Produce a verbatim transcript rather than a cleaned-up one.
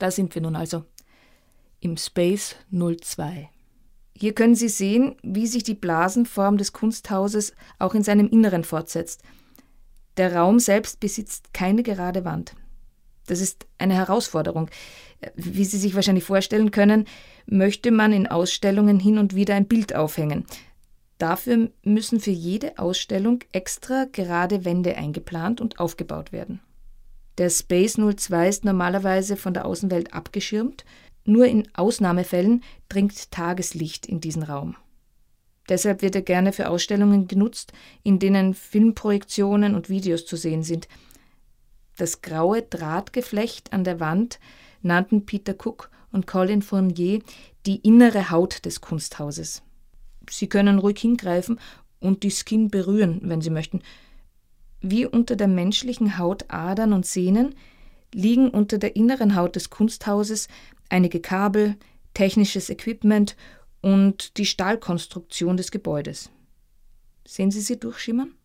Da sind wir nun also, im Space null zwei. Hier können Sie sehen, wie sich die Blasenform des Kunsthauses auch in seinem Inneren fortsetzt. Der Raum selbst besitzt keine gerade Wand. Das ist eine Herausforderung. Wie Sie sich wahrscheinlich vorstellen können, möchte man in Ausstellungen hin und wieder ein Bild aufhängen. Dafür müssen für jede Ausstellung extra gerade Wände eingeplant und aufgebaut werden. Der Space null zwei ist normalerweise von der Außenwelt abgeschirmt. Nur in Ausnahmefällen dringt Tageslicht in diesen Raum. Deshalb wird er gerne für Ausstellungen genutzt, in denen Filmprojektionen und Videos zu sehen sind. Das graue Drahtgeflecht an der Wand nannten Peter Cook und Colin Fournier die innere Haut des Kunsthauses. Sie können ruhig hingreifen und die Skin berühren, wenn Sie möchten. Wie unter der menschlichen Haut Adern und Sehnen liegen unter der inneren Haut des Kunsthauses einige Kabel, technisches Equipment und die Stahlkonstruktion des Gebäudes. Sehen Sie sie durchschimmern?